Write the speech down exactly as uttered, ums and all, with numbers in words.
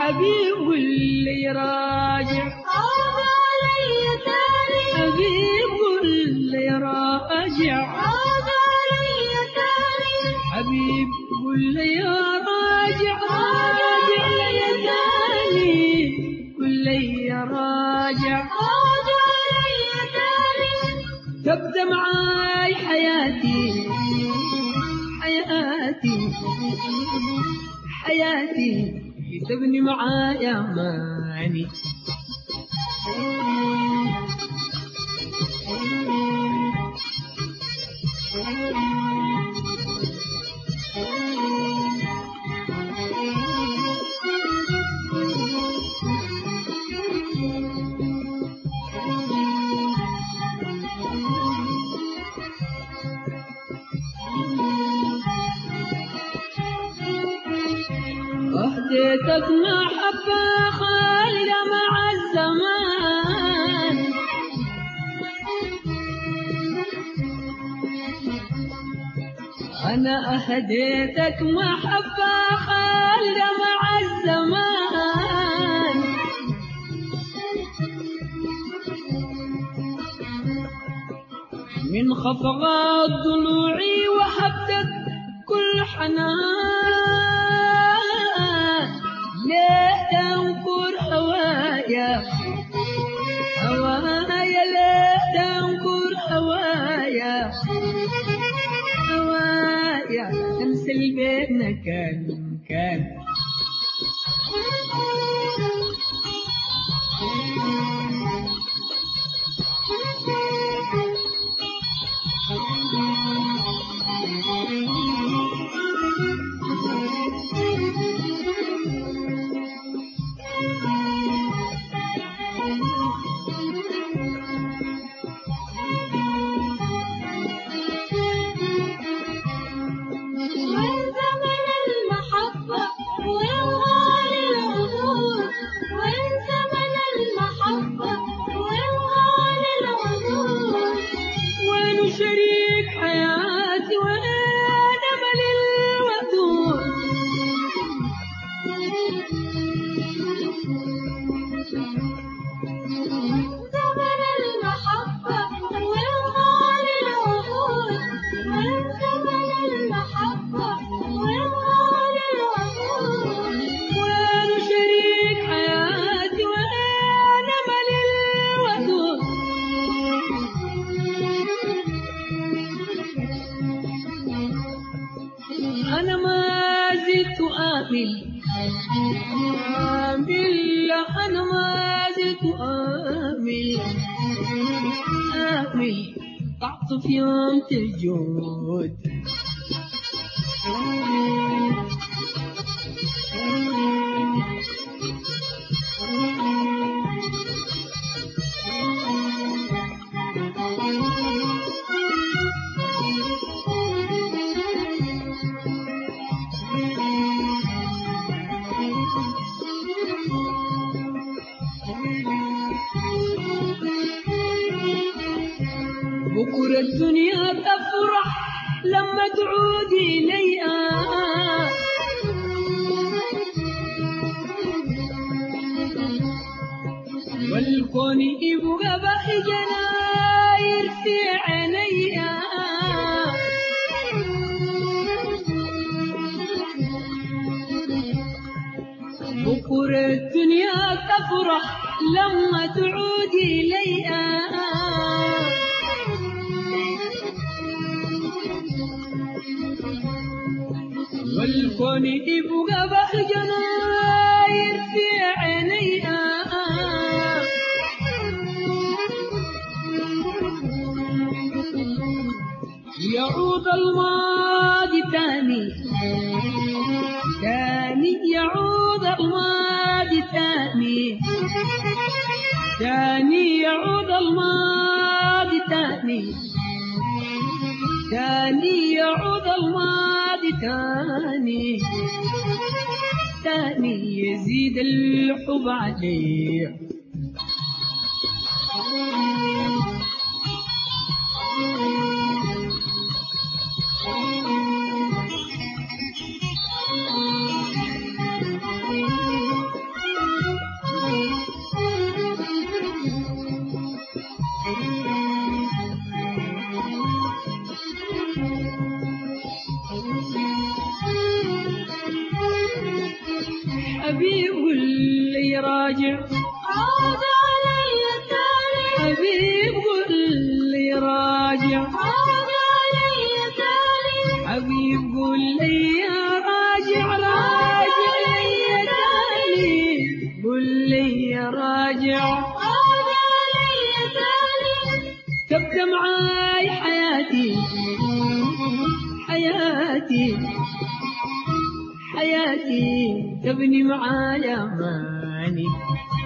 حبيب قل لي راجع حبيب قل لي راجع حبيب قل لي راجع راجع لي تاني قل لي راجع تبدأ معاي حياتي حياتي حياتي تبني معايا ماني أهديتك محبة خالدة مع الزمان أنا أهديتك محبة خالدة مع الزمان من خفقات ضلوعي وحبتك كل حنان ليه تنكر هوايا هوايا ليه تنكر هوايا هوايا تنسى البيتنا كان كان شريك حياتي وانا امل الوثوق زمن المحبة والغالي الوثوق من زمن المحبة والغالي الوثوق وانا شريك حياتي وانا امل الوثوق أنا ما زلت آمل آمل أنا ما زلت آمل آمل تعطف يوم تجود بكرة الدنيا تفرح لما تعودي ليا والكون يبقى باقي جناير في عينيا بكرة الدنيا تفرح لما تعودي ليا والكون يبقى باقي جناير في عينيا يعود الماضي تاني تاني يعود الماضي تاني تاني يعود الماضي تاني تاني يعود الماضي تاني تاني يزيد الحب عليه حبيب قل لي راجع عود علي تاني حبيب قل لي راجع عود علي تاني حبيب قل لي راجع راجع لي تاني قل لي راجع عود علي تاني تبقى معاي حياتي حياتي حياتي تبني معاي أماني